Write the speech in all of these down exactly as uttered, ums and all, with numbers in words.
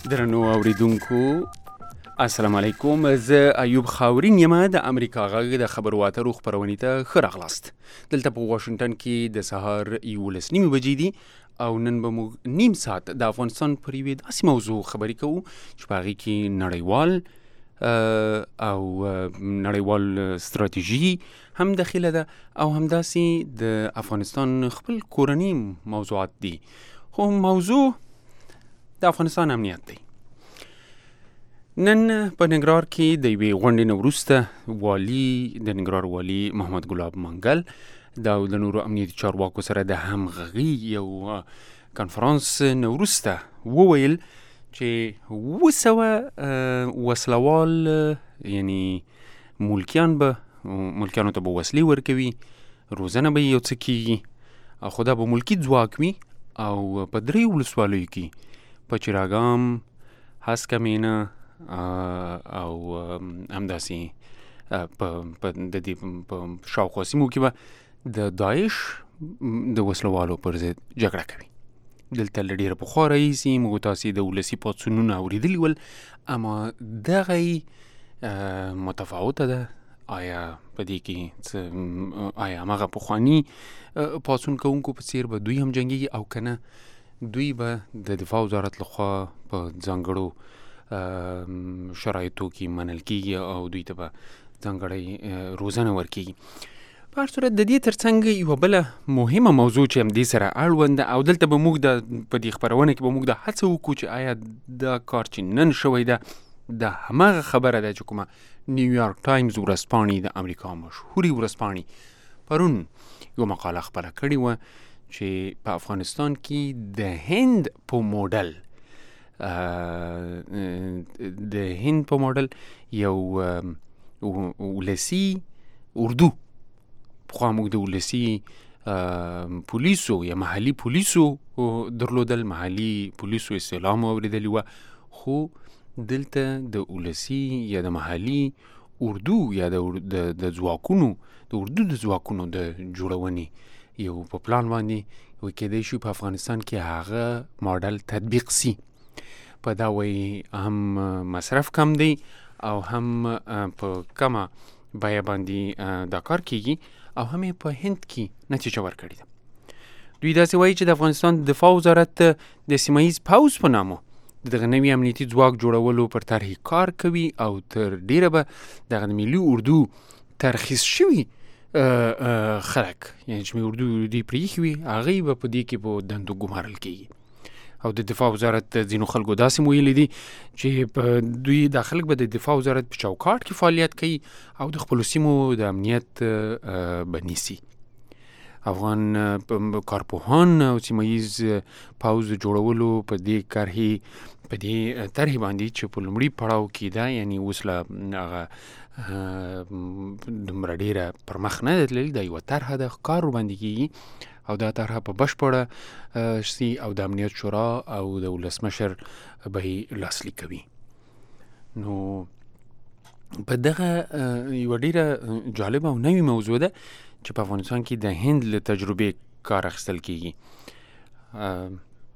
درنو اوریدونکو السلام علیکم. زه ایوب خاورین یم د امریکا غږ د خبرو اترو خپرونې ته ښه راغلاست. دلته په واشنگټن کې د سهار یولس نیمې بجې دي او نن به موږ نیم ساعت د افغانستان پر یوې داسې موضوع خبرې کوو چې په هغې کې نړیوال او نړیوال ستراتیژي هم داخله ده او همداسې د افغانستان خپل کورني موضوعات دي. خو موضوع د افغانستان امنیت دی. نن په ننګرهار کې د یوې غونډې نه وروسته والي د ننګرهار والي محمد ګلاب منګل دا د نورو امنیتي چارواکو سره د همغږي یو کنفرانس نه وروسته وویل چې اوه سوه وسلوال یعنی ملکیان به ملکیانو ته به وسلې ورکوي، روزنه به یو څه کېږي، خو دا به ملکي ځواک وي او په درې ولسوالیو کې په چراګام، هسکه مینه او همداسې په د دې په شاوخوا سیمو کې به د داعش د وسلوالو پر ضد جګړه کوي. دلته له ډېره پخوا راهیسې موږ تاسې د ولسي پاڅونونه اورېدلي ول، اما دغه متفاوته ده. آیا په دې کې څه آیا هماغه پخواني پاڅون کوونکو په څېر به دوی هم جنګېږي او که نه دوی به د دفاع وزارت لخوا په ځانګړو شرایطو کې منل کېږي او دوی ته به ځانګړی روزنه ورکېږي. په هر صورت د دې ترڅنګ یوه بله مهمه موضوع چې همدې سره اړوند ده او دلته به موږ د په دې خپرونه کې به موږ دا هڅه وکړو چې آیا دا کار چې نن شوی ده دا هماغه خبره ده چې کومه نیویارک ټایمز ورځپاڼې د امریکا مشهورې ورځپاڼې پرون یوه مقاله خپره کړې وه چې په افغانستان کې د هند په موډل د هند په موډل یو ولسي اردو، پخوا موږ د ولسي پولیسو یا محلي پولیسو درلودل، محلي پولیسو اصطلاح مو اورېدلې وه، خو دلته د ولسي یا د محلي اردو یا د ځواکونو د اردو د ځواکونو د جوړونې یو په پلان باندې وی کېدای شي په افغانستان کې هغه ماډل تطبیق سي. په دا وی هم مصرف کم دی او هم په کمه بیه باندې دا کار کېږي او هم په هند کې نتیجه ورکړې ده. دوی داسې وایي چې د افغانستان دفاع وزارت د سیمه ییز پوځ په نامه دغه نوي امنیتي ځواک جوړولو پر طرحې کار کوي او تر ډیره به دغه ملي اردو ترخیص شوي خلک یعنی چې مې اردو دوی پرېښي وي هغوی به په دې کې په دندو ګمارل کېږي. او د دفاع وزارت ځینو خلکو داسې ویلي دي چې په دوی دا خلک به د دفاع وزارت په چوکاټ کې فعالیت کوي او د خپلو سیمو د امنیت به نیسي. افغان کارپوهان او سیمه ییز پوځ جوړولو په دې کرهې په دې طرحې باندې چې په لومړي پړاو کې ده یعنی اوس له هغه دومره ډېره پر مخ نه ده تللې، دا یوه طرحه ده، کار ورباندې کېږي او دا طرحه په بشپړه سي او د امنیت شورا او د ولسمشر به یې لاسلیک کوي. نو په دغه یوه ډېره جالبه او نوې موضوع ده چې په افغانستان کې د هند له تجربې کار اخیستل کېږي.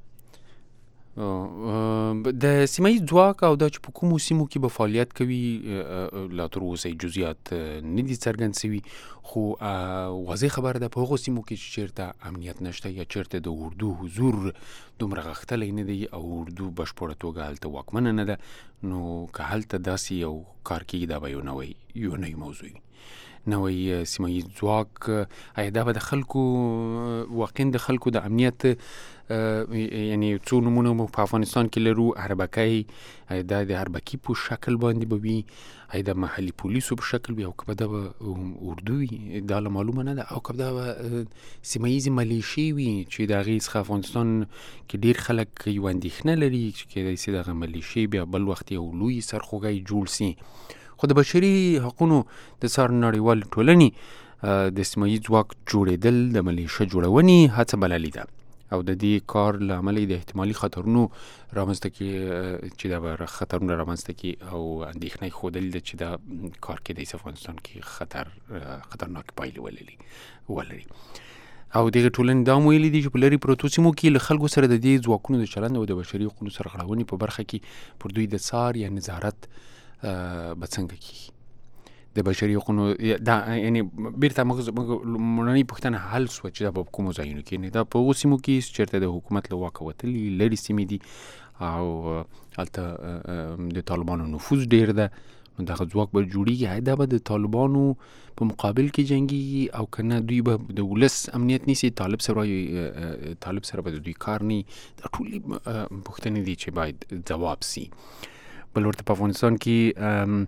د سیمه ییز ځواک او دا چې په کومو سیمو کې به فعالیت کوي لا تر اوسه جزئیات نه دي څرګند سوي، خو واضح خبره ده په هغو سیمو کې چې چېرته امنیت نشته یا چېرته د اردو حضور دومره غښتلی نه دی او اردو بشپړه توګه هلته واکمنه نه ده، نو که هلته داسې یو کار کېږي دا به یو نوی یو نوی موضوع وي. نوی سیمه ییز ځواک آیا دا به د خلکو واقعا د خلکو د امنیت یعنی څو نمونه مو په افغانستان کې لرو، اربکۍ، آیا دا د اربکي په شکل باندې به وي، آیا د محلي پولیسو په شکل وي او که به دا به اردو وي دا له معلومه نه ده، او که به دا به سیمه ییزې ملیشې وي چې د هغې څخه افغانستان کې ډېر خلک یوه اندېښنه لري چې کېدای سي دغه ملیشې بیا بل وخت یو لوی سرخوږی جوړ سي. خو د بشري حقونو د څار نړیوالې ټولنې د سیمه ییز ځواک جوړېدل د ملیشه جوړونې هڅه بللې ده او د دې کار له امله د احتمالي خطرونو رامنځته کې چې دا خطرونه رامنځته کې او اندېښنه یې ښودلې ده چې دا کار کېدای سي افغانستان کې خطر خطرناک پایلې ولري ولري او دغه ټولنې دا هم ویلي دي چې په لرې پرتو سیمو کې له خلکو سره د دې ځواکونو د چلند او د بشري حقوقو سرغړونې په برخه کې پر دوی د څار یا نظارت به څنګه کېږي د بشري حقوقو دا یعنی بیرته موږ لومړنۍ پوښتنه حل سوه چې دا په کومو ځایونو کې یعنې دا په هغو سیمو کې چېرته د حکومت له واکه وتلي لرې سیمې دي او هلته د طالبانو نفوذ ډېر ده نو دغه ځواک به جوړېږي دا به د طالبانو په مقابل کې جنګېږي او که نه دوی به د ولس امنیت نیسي طالب سره طالب سره به د دوی کار نه دا ټولې پوښتنې دي چې باید جواب سي. بل ورته په افغانستان کې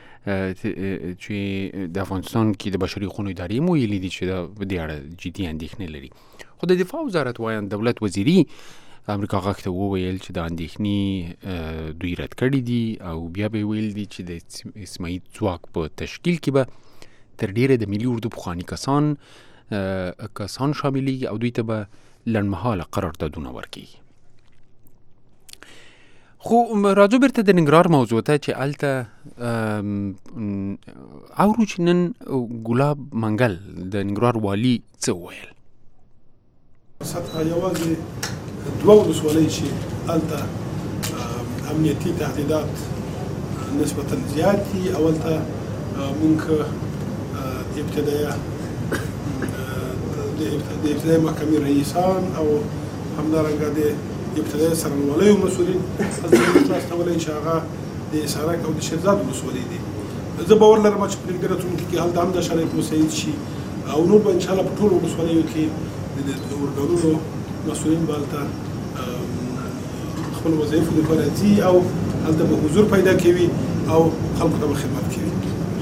چې د افغانستان کې د بشري حقوقو ادارې هم ویلي دي چې دا په دې اړه جدي اندېښنې لري خو د دفاع وزارت وایي دولت وزیري امریکا غږ ته وویل چې د اندېښنې دوی رد کړي دي او بیا به ویل دي چې د سیمه ییز ځواک په تشکیل کې به تر ډیره د ملي اردو پخواني کسان کسان شاملېږي او دوی ته به لنډمهاله قراردادونه ورکړي. خو راځو بیرته د ننګرهار موضوع ته چې هلته اورو چې نن ګلاب منګل د ننګرهار والي څه وویل. سطحه یوازې دوه ولسوالۍ چې هلته امنیتي تهدیدات نسبتا زیات دي او هلته موږ ابتدایه د ابتدایي محکمې رئیسان او همدارنګه د ابتدایي څارنوالیو مسؤلین هلته راستولی چې هغه د حصارک او د شیرزاد ولسوالۍ دي. زه باور لرم چې په نږدې راتلونکي کې هلته هم دا شرایط مساعد شي او نور به انشاءالله په ټولو ولسوالیو کې د ارګانونو مسؤلین به هلته خپل وظایفو لپاره ځي او هلته به حضور پیدا کوي او خلکو ته به خدمت کوي.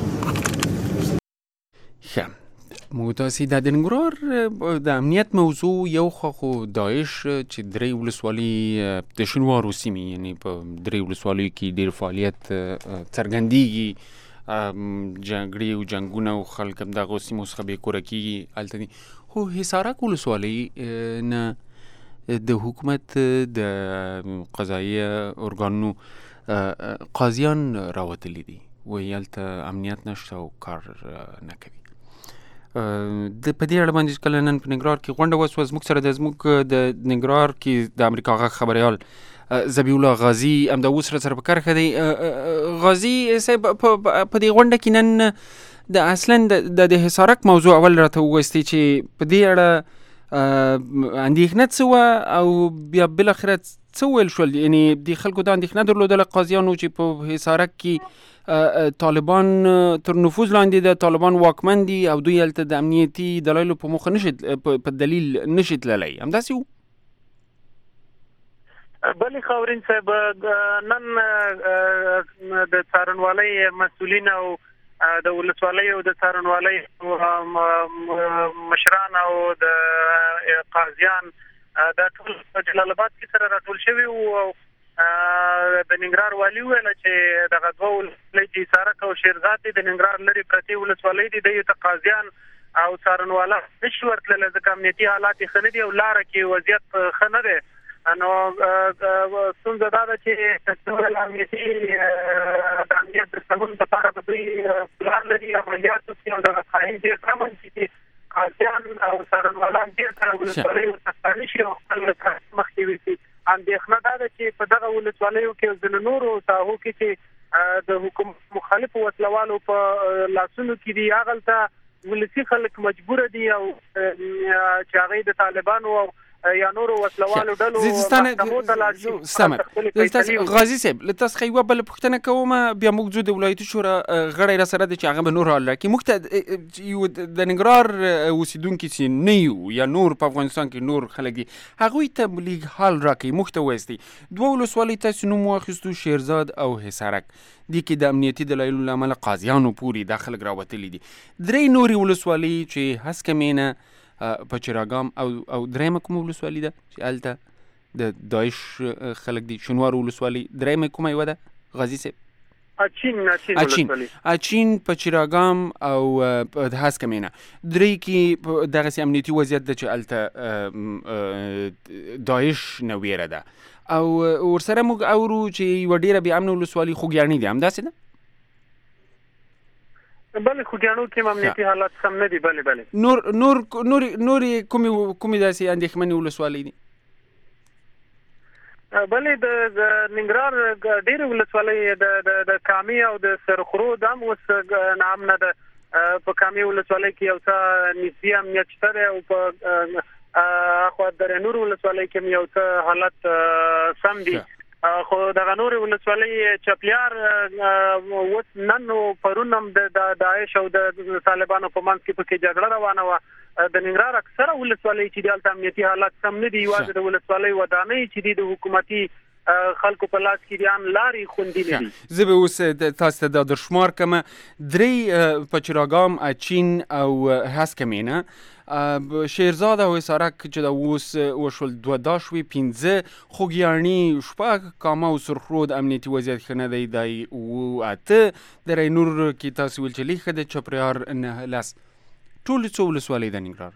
ښه موږ تاسې دا د ننګرهار د امنیت موضوع یو خوا خو داعش چې درې ولسوالۍ د شینوارو سیمې یعنې په درې ولسوالیو کې ډېر فعالیت څرګندېږي جګړې او جنګونه او خلک هم دغو سیمو څخه بې کوره کېږي هلته دي خو حصارک ولسوالۍ نه د حکومت د قضایي ارګانونو قاضیان راوتلي دي وایي هلته امنیت نشته او کار نه کوي. د په دې اړه باندې کله نن په ننګرهار کې غونډه وسوه زموږ سره د زموږ د ننګرهار کې د امریکا غږ خبریال ذبیح الله غازي همدا اوس را سره په کرښه دی. غازي صاحب په دې غونډه کې نن د اصلا د حصارک موضوع اول راته وویستې چې په دې اړه اندېښنه څه وه او بیا بالاخره څه ویل شول یعنې د خلکو دا اندېښنه درلودله قاضیانو چې په حصارک کې طالبان تر نفوذ لاندې د طالبان واکمن دي او دوی هلته د امنیتي دلایلو په موخه نشي په دلیل نشي تللی همداسې وو. بلې خاورین صاحب نن د څارنوالۍ مسؤلین او د ولسوالۍ او د څارنوالۍ مشران او د قاضیان دا ټول په جلال آباد کې سره راټول شوي وو او د ننګرهار والي ویل چې دغه دوه ولسوالۍ چې حصارک او شیرزاد دي د ننګرهار لرې پرتې ولسوالۍ دي دوی ته قاضیان او څارنواله نشي ورتللی ځکه امنیتي حالات یې ښه نه دي او لاره کې وضعیت ښه نه دی نو ستونزه دا ده چې امنیتي د امنیت د سمون لپاره به دوی پلان لري عملیات وکړي او دغه خاین ډېر کم چې قاضیان او څارنوالان ډېر سره ولسوالیو ته ستانه شي او خپل مخکې وکړي. اندېښنه دا ده چې په دغه ولسوالیو کې ځینو نورو ساحو کې چې د حکومت مخالفو وسلوالو په لاسونو کې دي هغلته ولسي خلک مجبوره دي او چې هغوی د طالبانو او یا نورو وسلوالو ډلو محکمو ته لاړ شي. غازي صاحب له تاسو څخه یوه بله پوښتنه کومه بیا موږ ځو د ولایتي شورا غړی را سره دی چې هغه به نور حال راکړي. موږ ته د ننګرهار اوسېدونکي چې نه یو یا نور په افغانستان کې نور خلک دي هغوی ته لږ حال راکړي. موږ ته ووایستئ دوه ولسوالۍ تاسو نوم واخیستو شیرزاد او حصارک دي کې د امنیتي دلایلو له امله قاضیانو پورې دا خلک راوتلي دي. درې نورې ولسوالۍ چې هسکه مینه په چراګام او او درېیمه کومه ولسوالي ده چې هلته د داعش خلک دي شینوار ولسوالي درېیمه کومه یوه ده غازي صاحب؟ اچین اچین اچین په چراګام او په هسکه مینه درې کې دغسې امنیتي وضعیت ده چې هلته داعش نه ویره ده او ورسره موږ اورو چې یوه ډېره بې امنه ولسوالي خوږیاڼي دي همداسې ده؟ بلې خوږیاڼو کې امنیتي حالات سم نه دي. بلې بلې نور نور نور نور کومې کومې داسې اندېښمنې ولسوالۍ دي؟ بلې د ننګرهار ډېرې ولسوالۍ د د کامې او د سرخرود هم اوس ناامنه ده. په کامې ولسوالۍ کې یو څه نسبي امنیت شته دی او په اخوا د نور ولسوالۍ کې یو څه حالت سم دي. خو دغه نور ولسوالۍ چپلیار اوس نن او پرون هم د داعش او د طالبانو په منځ کې پکې جګړه روانه وه. د ننګرهار اکثره ولسوالۍ چې دلته امنیتي حالات سم نه دي، یوازې د ولسوالۍ ودانۍ چې دي د حکومتي خلکو په لاس کې دي هم لارې خوندې دي. زه به اوس تاسو ته دا در شمار کړم. درې پچراګام، اچین او هسکمینه، شیرزاد او حصارک چې دا اوس وشول دوه دا شوي، پنځه خوږیاڼي، شپږ کامه او سرخرود امنیتي وضعیت ښه نه دی، دی اووه اته. د رینور کې تاسو ویل چې لږ ښه دی، چپریار نه لس. ټولې څو ولسوالۍ د ننګرهار؟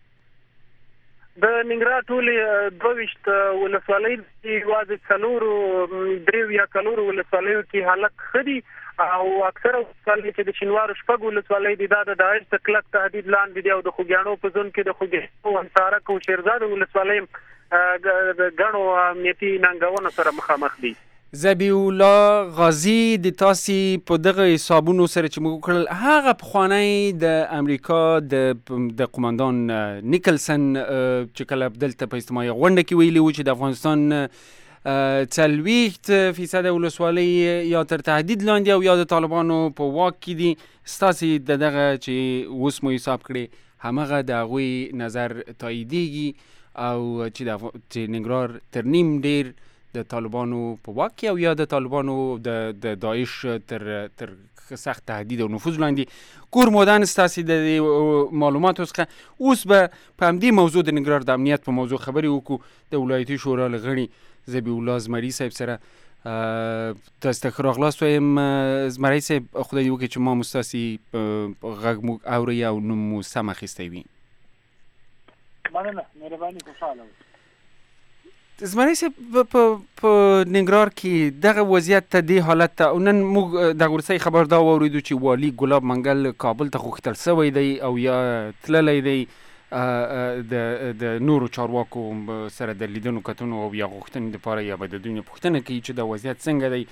د ننګرهار ټولې دوه ویشت ولسوالۍ دي، یوازې څلورو درېو یا څلورو ولسوالیو کې حالت ښه دي او اکثره ولسوالۍ چې د شینوارو شپږ ولسوالۍ دي دا د داعش د کلک تهدید لاندې دي او د خوږیاڼو په زون کې د خوږیاڼو، حصارک او شیرزاد ولسوالۍ د ګڼو امنیتي ننګونو سره مخامخ دي. ذبیح الله غازي، د تاسې په دغه حسابونو سره چې موږ وکړل، هغه پخوانی د امریکا د د قماندان نیکلسن چې کله دلته په اجتماعي غونډه کې ویلي و چې د افغانستان څلوېښت فیصده ولسوالۍ یا تر تهدید لاندې او یا د طالبانو په واک کې دي. ستاسې د دغه چې اوس مو حساب کړی همغه د هغوی نظر تاییدیږي او چې د ننګرهار تر نیم ډېر د طالبانو په واک کې او یا د طالبانو د د داعش تر تر سخت تهدید او نفوذ لاندې کور مودان ستاسې د معلوماتو څخه. اوس به په همدې موضوع د ننګرهار د امنیت په موضوع خبرې وکړو د ولایتي شورا له غړي ذبیح الله زمري صاحب سره. تاسو ته ښه راغلاست وایم زمري صاحب. خدای دې وکړي چې ما مو ستاسې غږ مو اورئ او نوم مو سم اخیستی وي. مننه، مهرباني، خوشحاله اوسئ. زمري صاحب په ننګرهار کې دغه وضعیت ته دې حالت ته او نن موږ د وروستۍ خبر دا واورېدو چې والي ګلاب منګل کابل ته غوښتل سوی دی او یا تللی دی د د نورو چارواکو سره د لیدنو کتنو او یا غوښتنې دپاره یا به د دوی نه پوښتنه کوي چې دا وضعیت څنګه دی.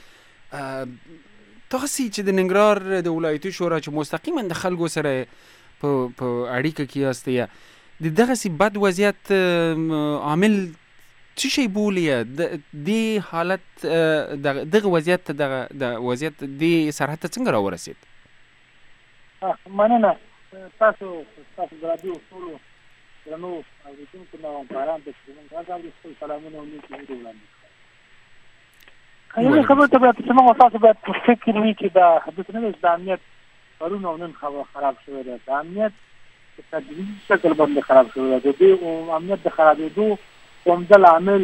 تاسې چې د ننګرهار د ولایتي شورا چې مستقیما د خلکو سره په اړیکه کې یاست، د دغسې بد وضعیت عامل څه شی بولیه دې حالت دغه وضعیت ته دغه د وضعیت دې سرحد ته څنګه راورسېد؟ مننه. تاسو تاسو د راډیو ټولو درنو اورېدونکو نه همکارانو ته چې زموږ غږ اوري خپل سلامونه او نیکې هیلې وړاندې کړم. یوې خبرې ته باید چې موږ تاسو باید په فکر وي چې دا داسې نه ده چې د امنیت پرون او نن خراب شوی دی. د امنیت په تدریجي شکل باندې خراب شوی دی. د دې امنیت د خرابېدو عمده لامل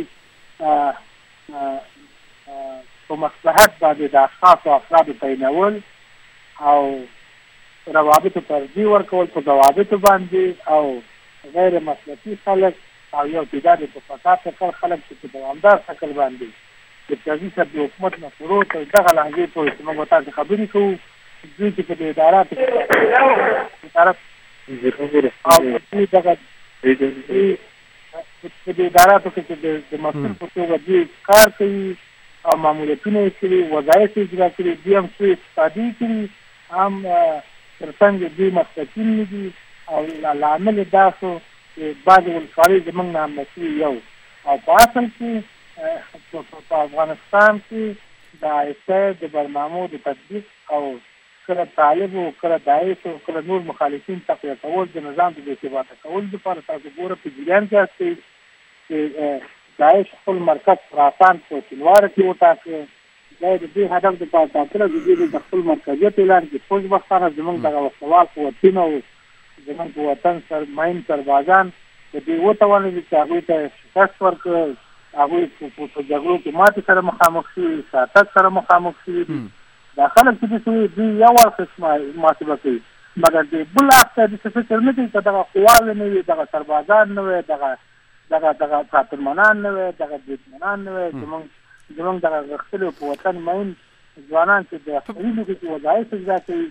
په مصلحت باندې د اشخاصو او افرادو تعینول او روابطو ترجیح ورکول په ضوابطو باندې او غیر مسلکي خلک او یو تعداد په فساد شکل خلک چې په دوامدار شکل باندې د قاضي صاحب د حکومت نه شروع تر دغه لحظې پورې چې موږ تاسو خبرې کوو، دوی چې په دې اداراتو کې ادارات او په دغه په دې اداراتو کې چې د مسؤل په توګه دوی کار کوي او ماموریتونه یې کړي، وظایف یې اجرا کړي، دوی هم څو استفادې کړي، هم تر څنګ دوی مسلکین نه دي او لامل یې دا شو چې بعضې ولسوالۍ زموږ نه امنه شوي یو او په اصل کې په افغانستان کې د آیسای د برنامو د تطبیق او کله طالب او کله داعش او کله نور مخالفین تقویه کول د نظام د بېثباته کولو لپاره تاسو ګوره په جریان کې هستئ چې داعش خپل مرکز خراسان په شینوارو کې وټاکه. دا د دې هدف دپاره ټاکله د دوی د خپل مرکزیت اعلان کړي. خوشبختانه زموږ دغه وسلوال قوتونه او زموږ په وطن مین سربازان د دوی وتوانېدل چې هغوی ته شکست ورکړي. هغوی په جګړو کې ماتې سره مخامخ شوي، شاتګ سره مخامخ شوي دي. دا خلک چې دي دوی یو اړخ محاسبه کوي، مګر د بل اړخ ته داسې فکر نه کوي چې دغه قواوې نه وي، دغه سربازان نه وي، دغه دغه دغه قاتلمنان نه وي، دغه بریدمنان نه وي. زموږ زموږ دغه غښتلي په وطن مین ځوانان چې د خپلو کې وظایف اجرا کوي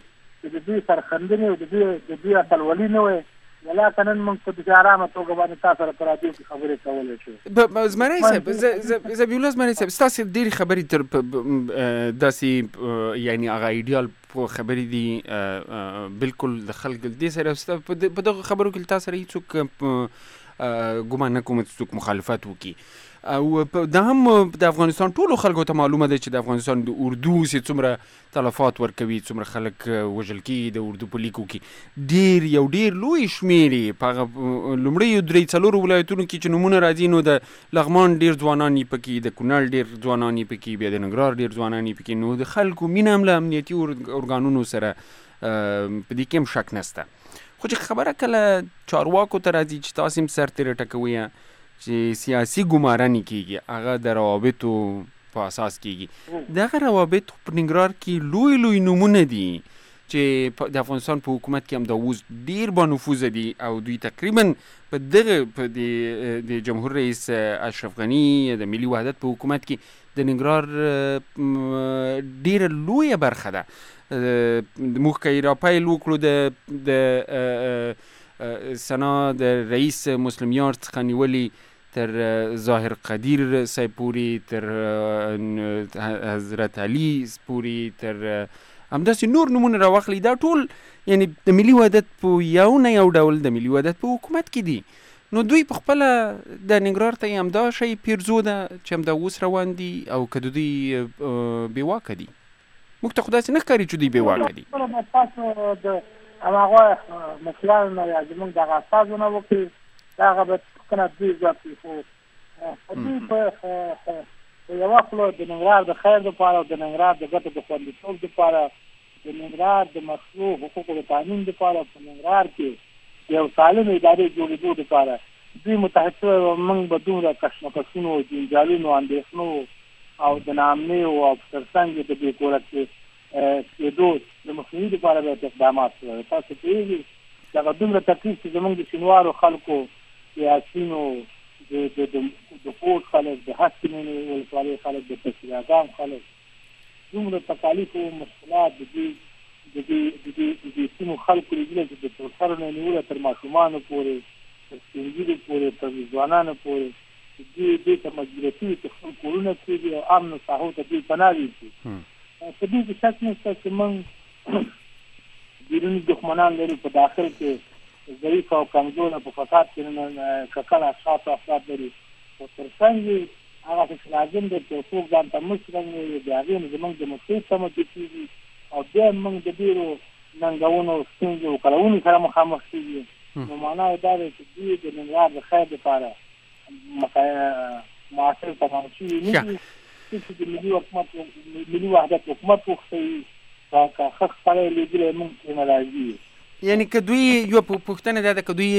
چې د دوی سرخندنې او د دوی د دوی اتلولي نه وي ولا کنن موږ په دې آرامه توګه باندې تاسو سره پر راډیو کې خبرې کولای شو. زمری صاحب زبیح الله زمری صاحب تاسو ډېرې خبرې تر داسې یعنی هغه ایډیال خبرې دي بالکل د خلکو دې سره په دغه خبرو کې تاسو سره هیڅوک ګمان نه کوم چې څوک مخالفت وکړي او دا هم د افغانستان ټولو خلکو ته معلومه ده چې د افغانستان د اردو سي څومره تلفات ورکوي څومره خلک وژل کېږي د اردو په لیکو کې ډېر یو ډېر لوی شمېر یې په هغه لومړیو درې څلورو ولایتونو کې چې نومونه راځي نو د لغمان ډېر ځوانان یې پکې د کونړ ډېر ځوانان یې پکې بیا د ننګرهار ډېر ځوانان یې پکې نو د خلکو مینه هم له امنیتي ارګانونو سره په دې کې هم شک نشته. خو چې خبره کله چارواکو ته راځي چې تاسو هم سرتېري ټکوي چې سیاسي ګمارنې کېږي هغه د روابطو په اساس کېږي دغه روابط په ننګرهار کې لوی لوی نومونه دي چې د افغانستان په حکومت کې هم د اوس ډېر با نفوذ دي او دوی تقریبا په دغه په د جمهور رئیس اشرف غني د ملي وحدت په حکومت کې د ننګرهار ډېره لویه برخه ده. موږ که راپیل وکړو د د سنا د رئیس مسلم یار څخه نیولې تر ظاهر قدیر صاحب پورې تر حضرت علي پورې تر همداسې نور نومونه راواخلي دا ټول یعنی د ملي وحدت په یو نه یو ډول د ملي وحدت په حکومت کې دي نو دوی په خپله د ننګرهار ته یې همدا شی پیرزو ده چې همدا اوس روان دي او که د دوی بېواکه دي موږ ته خو داسې نه ښکاري چې دوی بېواکه دي. تاسو د هماغه مسلمانانو نه یا زموږ دغه استازو نه وکړي دا هغه به کنه دوی ځکه خو دوی په یو وخت د ننګرهار د خیر لپاره او د ننګرهار د ګټو د خوندیتوب لپاره د ننګرهار د مشروع حقوقو د تامین لپاره په ننګرهار کې یو سالم ادارې جوړېدو لپاره دوی متحد شوي او موږ به دومره کشمکشونو جنجالونو اندېښنو او د ناامنیو او ترڅنګ د بې کوره کېدو د مخنیوي لپاره به اقدامات وکړي. تاسو پوهېږئ دغه دومره تکلیف چې زموږ د شینوارو خلکو سیاسینو د کوټ خلک د هسکینې ولسوالۍ خلک د تشریعګان خلک دومره تکالیف او مشکلات د دې د دې د دې سیمو خلکو لیدل چې د ټولسرو نه نیوله تر ماشومانو پورې تر سپینږیرو پورې تر ځوانانو پورې دې دې ته مجبوره کړي چې خپل کورونه پرېږدي او امن ساحو ته دوی پناه یوسي. په دې کې شک نشته چې موږ بیروني دښمنان لرو په داخل کې ضعیف او کمزوره په فساد کې ککړ اشخاص او افراد لري خو تر څنګ هغه چې لازم دی چې څوک ځان ته مشرنګ وي د هغې نه زموږ د مشرۍ تمدد کېږي او بیا موږ د ډېرو ننګونو ستونزو او کړاوونو سره مخامخ کېږي نو معنا یې دا دی چې دوی د ننګرهار د خیر لپاره معاصر تمام شوي نه دي چې د ملي حکومت ملي وحدت حکومت وښیي که ښه خپله یې لیدلی موږ پرې نه راځي. یعنی که دوی یو پوښتنه دا ده که دوی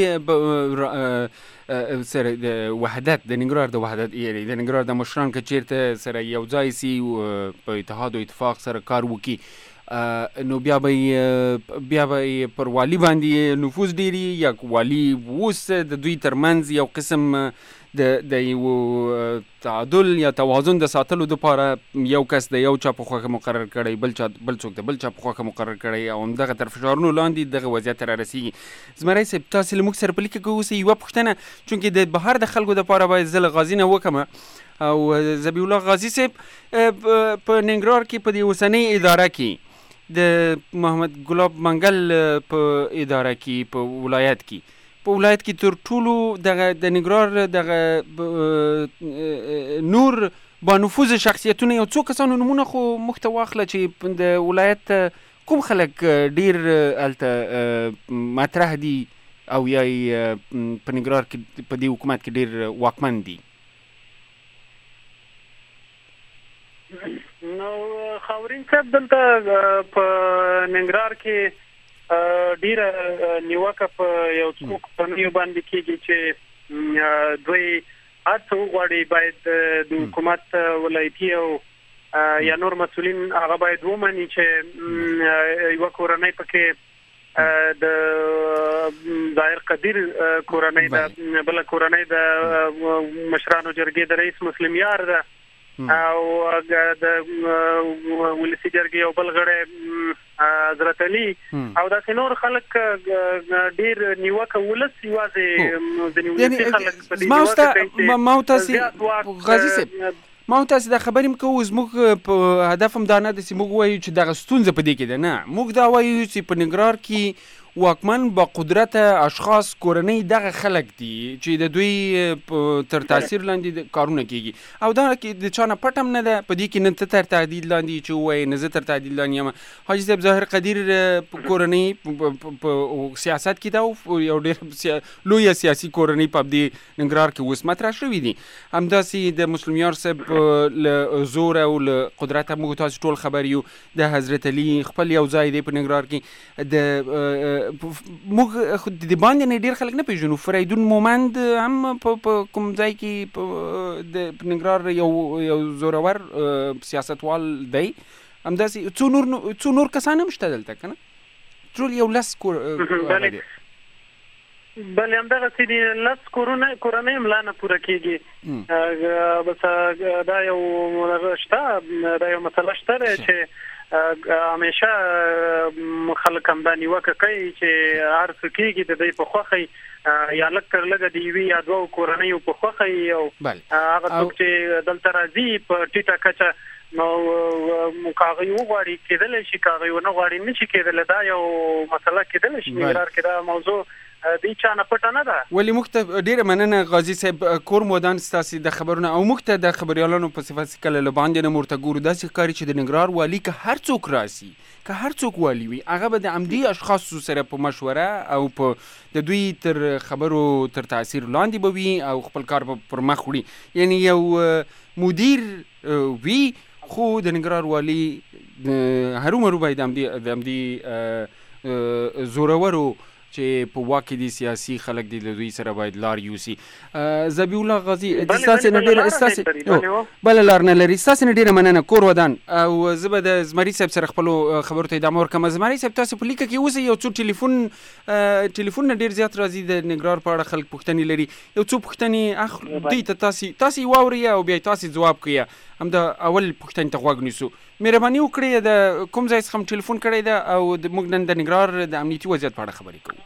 سره د وحدت د ننګرهار د وحدت یعنی د ننګرهار د مشران که چیرته سره یو ځای سي په اتحاد او اتفاق سره کار وکړي نو بیا به بیا به پر والي باندې نفوذ ډېري یا والي اوس د دوی ترمنځ یو قسم د د یو تعادل یا توازن د ساتلو دپاره یو کس د یو چا په خوښه مقرر کړی بل چا بل څوک د بل چا په خوښه مقرر کړی او همدغه تر فشارونو لاندې دغه وضعیت ته رارسېږي. زمری صاحب تاسې له موږ سره په لیکه کې اوسئ یوه پوښتنه چونکې د بهر د خلکو دپاره باید زه له غازي نه وکړم او زبیح الله غازي صاحب په ننګرهار کې په دې اوسنۍ اداره کې د محمد ګلاب منګل په اداره کې په ولایت کې په ولایت کې تر ټولو دغه د ننګرهار دغه نور با نفوذ شخصیتونه یو څو کسانو نومونه خو موږ ته واخله چې د ولایت کوم خلک ډېر هلته مطرح دي او یا په ننګرهار کې په دې حکومت کې ډېر واکمن دي. نو خاورین صاحب دلته په ننګرهار کې ډیره نیوکه په یو څو کسانو باندې کېږي چې دوی هڅه وغواړي باید د حکومت ولایتي او یا نور مسؤلین هغه باید ومني چې یوه کورنۍ پکې د ظاهر قدیر کورنۍ ده بله کورنۍ د مشرانو جرګې د رئیس مسلم یار ده او د ولسی جرګې یو بل غړی حضرت علي او دا نور خلک ډیر نیوکه ولس یوازې د نیولې خلک په دې نیوکه ما تاسو غازی صاحب ما تاسو د خبرې مکو زموږ په هدف هم دا نه د سیمو وایو چې دغه ستونزه په دې کې ده نه موږ دا وایو چې په ننګرهار کې واکمن با قدرت اشخاص کورنۍ دغه خلک دي چې د دوی تر تاثیر لاندې کارونه کیږي او دا کې د چانه پټم نه ده په دې کې نه تر تعدیل لاندې چې وای نه زه تر تعدیل لاندې یم حاجی صاحب ظاهر قدیر کورنۍ په سیاست کې دا او یو ډېر لوی سیاسي کورنۍ په دې ننګرهار کې اوس مطرح شوې دي همداسې د مسلمیار صاحب له زور او له قدرت موږ تاسو ټول خبر یو د حضرت علي خپل یو ځای دی په ننګرهار کې د موږ خو د باندې نه ډیر خلک نه پیژنو فریدون مومند هم په کوم ځای کې د ننګرهار یو یو زورور سیاستوال دی همداسې څو نور څو نور کسان هم شته دلته که نه ټول یو لس کور بلې همدغسې دي لس کورنۍ ملا نه پوره کېږي بس دا یو شته دا یو مسله شته دی چې همیشه خلک هم دا نیوکه کوي چې هر څه کېږي د دوی په خوښۍ یا لږ تر لږه د یوې یا دوو کورنیو په خوښۍ او هغه څوک چې دلته راځي په ټیټه کچه نو که هغوی وغواړي کېدلی شي که هغوی ونه غواړي نه شي کېدلی دا یو مسله کېدلی شي ننګرهار کې دا موضوع دی چانه پټه نه ده ولې موږ ته ډېره مننه غازي صاحب کور مودان ستاسې د خبرونه او موږ ته د خبریالانو په صفت چې کله له باندې نه ورته ګورو داسې ښکاري چې د ننګرهار والي که هر څوک راسي که هر څوک والي وي هغه به د همدې اشخاصو سره په مشوره او په د دوی تر خبرو تر تاثیر لاندې به وي او خپل کار به پر مخ وړي یعنی یو مدیر وي خو د ننګرهار والي هرومرو باید د همدې زورورو چې په واکې دي سیاسي خلک دي له دوی سره باید لار یوسي ذبیح الله غازي ستاسې نه ډېره ستاسې بله لار نه لري ستاسې نه ډېره مننه کور ودان او زه به د زمري صاحب سره خپلو خبرو ته ادامه ورکړم زمري صاحب تاسو په لیکه کې اوسئ یو څو ټلیفون ټلیفون نه ډېر زیات راځي د ننګرهار په اړه خلک پوښتنې لري یو څو پوښتنې اخلو دوی ته تاسې تاسې یې واورئ او بیا یې تاسې ځواب کوئ همدا اول پوښتنې ته غوږ نیسو مهرباني وکړئ د کوم ځای څخه ټلیفون کړی ده او موږ نن د ننګرهار د امنیتي وضعیت په اړه خبرې کوو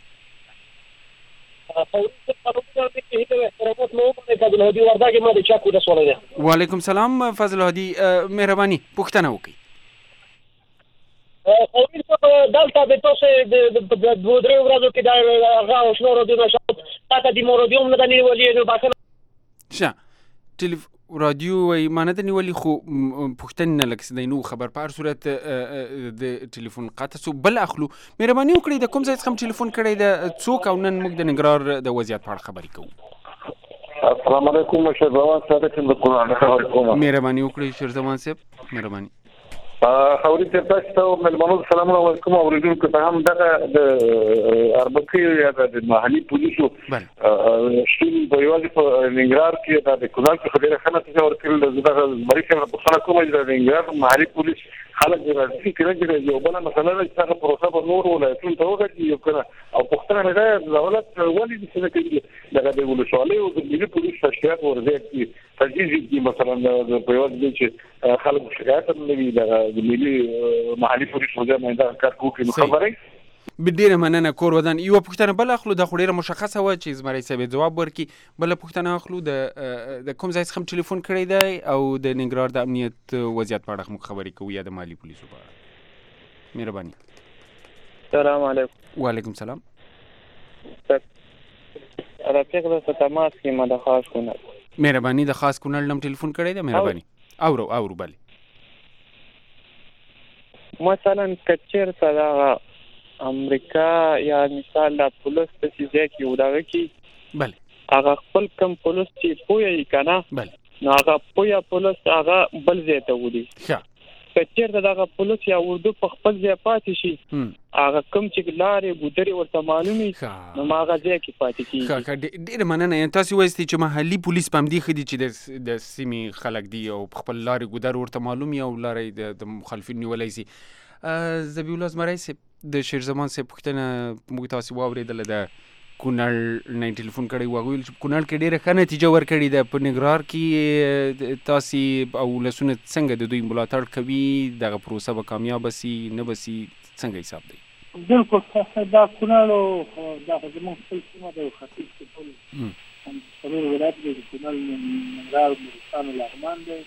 وعلیکم سلام فضل هادي مهرباني پوښتنه وکړئ دلته د تاسو د دوه درې ورځو کې دا هغه شنو رادیو نشاط تاسو د مورودیوم نه د نیولې نو باسه شه ټلیف رادیو وای مانه د نیولې خو پوښتنې نه لکه دی نو خبر په هر صورت د ټلیفون قطع سو بل اخلو مهرباني وکړئ د کوم ځای څخه ټلیفون کړی د څوک او نن موږ د ننګرهار د وضعیت په اړه خبرې کوو السلام علیکم شهباز صاحب د قرآن خبرې کوم مهرباني وکړئ شهزمان صاحب مهرباني خوري ته تاسو ته ملمنو السلام علیکم اوریدونکو ته هم دغه د اربکي یا د محلي پولیسو شین په یوازې په ننګرهار کې د کونړ کې خبره خنه څه ورکړل دغه مریض په خانه کومه د ننګرهار محلي پولیس خلک راځي چې یو بل مسله چې هغه پروسه به نور ولایتونو ته وغځي یو کنه او پښتنه نه ده دولت ولې د څه کوي دغه د ولسوالۍ او د ملي پولیس تشکیلات ورځي چې تجهیز دي مثلا په یوازې چې خلک شکایت لري د ملي محلي پولیس وځي دا کار کوي خبره ډېره مننه کور ودان یوه پوښتنه بل اخلو دا خو ډېره مشخصه وه چې زمری صاحب جواب ورکړي بله پوښتنه اخلو د د کوم ځای څخه ټلیفون کړی دی او د ننګرهار د امنیت وضعیت په اړه موږ خبرې کوو یا د مالي پولیسو په اړه مهرباني السلام علیکم وعلیکم سلام رفیق د ستماس کې ما د خاص کونړ مهرباني د خاص کونړ نم ټلیفون کړی دی مهرباني اورو اورو بله مثلا کچیر سره امریکا یا مثال د پولیس په ځای کې وداوي کې بله هغه خپل کم پولیس چې پوهیږي کنه بله نو هغه پوهه پولیس هغه بل ځای ته ودی ښه کچیر دغه پولیس یا اردو په خپل ځای پاتې شي هغه کم چې لارې ګودري ورته معلومي نو هغه ځای کې پاتې کیږي ښه ډېر مننه یعنې تاسو وایئ چې محلي پولیس په همدې ښه دي چې د سیمې خلک دي او خپل لارې ګودر ورته معلوم وي او لارې د مخالفین نیولی شي ذبیح الله زمری صاحب د شیرزمان صاحب پوښتنه موږ تاسو واورېدله د کونړ نه ټلیفون کړی و هغوی ویل چې په کونړ کې ډېره ښه نتیجه ورکړې ده. په ننګرهار کې تاسې او ولسونه څنګه د دوی ملاتړ کوي؟ دغه پروسه به کامیابه سي نه به سي؟ څنګه حساب دی؟ بالکل دا کونړ دا زموږ خپل سیمه ده او ختیځ کې ټول څلور ولایت دی، کونړ، ننګرهار، نورستان او لغمان دی.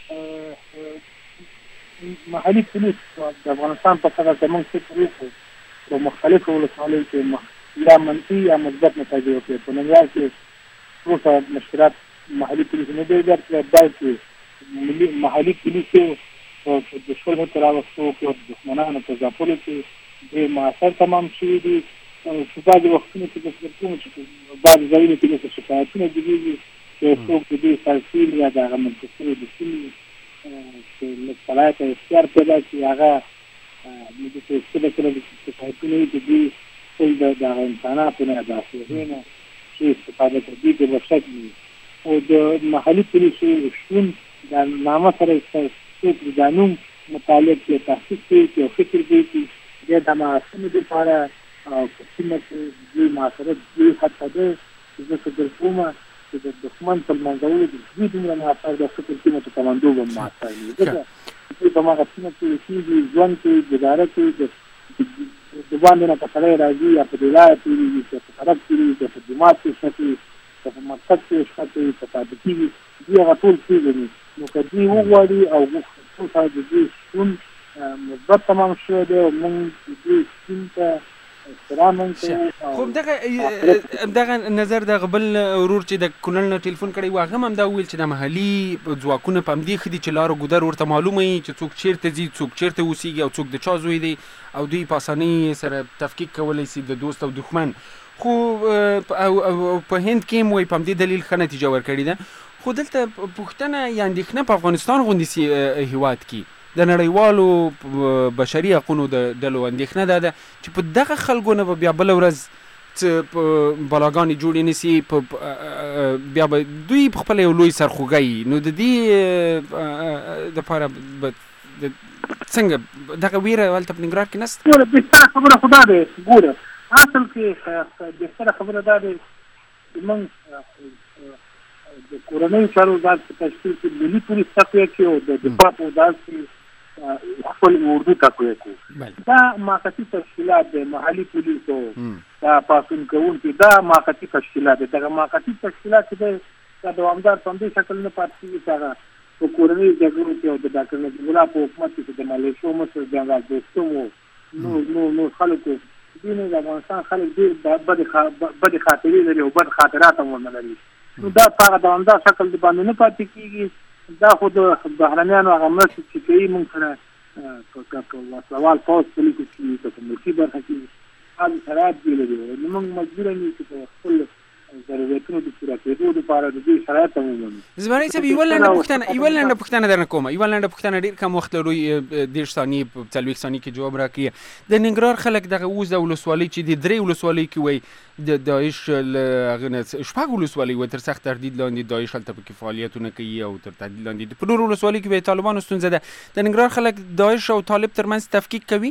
محلي پولیس د افغانستان په سره زموږ فکر وکړو په مختلفو ولسوالیو کې یا منفي یا مثبت نتایج وکړي. په ننګرهار کې څو مشکلات محلي پولیس نه دی درکړی، بلکې محلي پولیسو په د شخړو په راوستو کې او د دښمنانو په ځپلو کې ډېر مؤثر تمام شوي دي. په بعضې وختونو کې د فکر کوم چې بعضې ځایونو کې داسې شکایتونه جوړېږي چې څوک د دې سرسیل یا د هغه منتقلو د سیمې چې لږ صلاحیت او اختیار پیدا کړي، هغه موږ ته کله کله د شکایتونه وي چې دوی خپل د هغه امکاناتو نه د هغې نه ښې استفاده کوي، دوی کې به شک وي. او د محلي پولیسو شتون د نامه سره څوک د نوم متعلق کې تحقیق کوي او فکر کوي چې د هماغه سیمې دپاره او په سیمه کې دوی معاشرت دوی حتی دی چې زه فکر کوم چې د دښمن په لمنځولو کې دوی دومره مؤثر ده، فکر کوم چې کمانډو به مؤثر وي. ځکه دوی په هماغه سیمه کې اوسېږي، ژوند کوي، ګزاره کوي، د باندې نه که سړی راځي یا په ډیلایه تېرېږي، که په سړک تېرېږي، که په جومات کې شته کوي، که په مقصد کې شته کوي، که پاتې کېږي، دوی هغه ټول پېژني. نو که دوی وغواړي او ټول سره د دوی شتون مثبت تمام شوی دی او موږ د دوی شتون ته خو دغه دغه نظر دغه بل ورور چې د کونړ نه ټلیفون کړی و هغه هم دا ویل چې د محلي ځواکونه په همدې ښه دي چې لار او ګودر ورته معلومه وي چې څوک چیرته ځي، څوک چیرته اوسېږي او څوک د چا زوی دی او دوی په اسانۍ سره تفکیک کولی شي د دوست او دښمن. خو په هند کې هم وایي په همدې دلیل ښه نتیجه ورکړې ده. خو دلته پوښتنه یا اندېښنه په افغانستان غوندې هېواد کې د نړیوالو بشري حقونو د ډلو اندېښنه دا ده چې په دغه خلکو نه به بیا بله ورځ څه بلاګانې جوړې نه سي، بیا به دوی په خپله یو لوی سرخوږی. نو د دې دپاره به څنګه دغه ویره هلته په ننګرهار کې نشته؟ بهتره خبره خو دا دی، ګوره اصل کې بهتره خبره دا دی چې موږ د کورنیو چارو وزارت په تشکیل کې ملي پولیس تقویه کړي او د دفاع په وزارت کې خپل اردو تقویه کړو. دا موقتي تشکیلات دی، محلي پولیسو دا پاڅون کوونکي دا موقتي تشکیلات دی. دغه موقتي تشکیلات چې دی دا دوامدار په همدې شکل نه پاتې کېږي چې هغه په کورنیو جګړو کې او د ډاکټر نجیب الله په حکومت کې چې د ملیشو مشر جنرال دوستم و نور نور خلکو دوی نه د افغانستان خلک ډېر بدې خاطرې لري او بد خاطرات هم ورنه لري. نو دا په هغه دوامدار شکل د باندې نه پاتې کېږي. دا خو د بهرنیانو هغه مرستې چې کوي موږ سره په وسلوال پوځ په لیکو کې که په ملکي برخه کې هغه شرایط بېله دي. نو موږ مجبوره یو چې په خپل ضرورتونو د پوره کېدو دپاره د دوی شرایط هم ومنو. زمري صاحب یوه لنډه پوښتنه یوه لنډه پوښتنه درنه کومه یوه لنډه پوښتنه ډېر کم وخت لرو، دېرش ثانیې په څلوېښت ثانیې کې جواب راکړي. د ننګرهار خلک دغه اوس د ولسوالۍ چې د درې ولسوالیو کې وایي د داعش له هغه نه شپږ ولسوالۍ وایي تر سخت تهدید لاندې داعش هلته پکې فعالیتونه کوي او تر تهدید لاندې. په نورو ولسوالیو کې به طالبانو ستونزه ده. د ننګرهار خلک داعش او طالب ترمنځ تفکیک کوي؟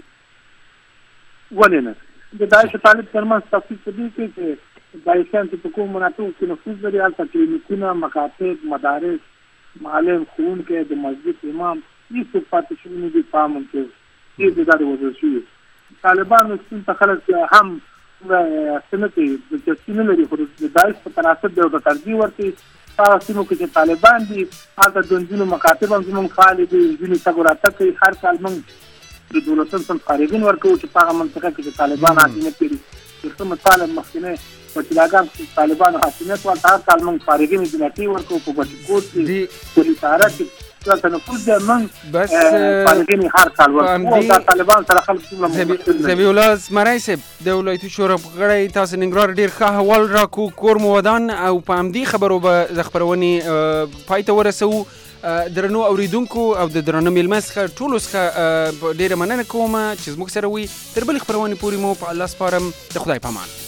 ولې نه؟ د داعش او طالب ترمنځ تفکیک په دې کې چې داعشیان چې په کوم مناطقو کې نفوذ لري هلته کلینیکونه، مکاتب، مدارس، معلم، ښوونکی، د مسجد امام هېڅوک پاتې شوي نه دي په امن کې، ډېر بې ډاډه وضع شوي. طالبانو سپین ته خلک هم څه نه کوي، دلچسپي نه لري، خو د داعش په تناسب دی او ته ترجیح ورکوي. هغه سیمو کې چې طالبان دي هلته د نجونو مکاتب هم زموږ فعالې دي، نجونې تګ و راتګ کوي. هر کال موږ د دولسم صنف فارغین ورکوو چې په هغه منطقه کې چې طالبان حاکمیت لري. چې څه مطالب مخکینی په چلاګان کې طالبانو حاکمیت ورته هر کال موږ فارغین جنتي ورکوو. په بټکوټ کې پولیساره کې څه نفوذ دی موږ فارغین هر کال ورکوو. دا طالبان سره خلک څومره ذبیح الله زمری صاحب د ولایتي شورا غړی، تاسو ننګرهار ډېر ښه احوال راکړو، کور مو ودان او په همدې خبرو به د خپرونې پای ته ورسوو. درنو اوریدونکو او د درنو میلمه څخه ټولو څخه ډېره مننه کوم چې زموږ سره وي. تر بلې خپرونې پورې مو په الله سپارم. د خدای په امان.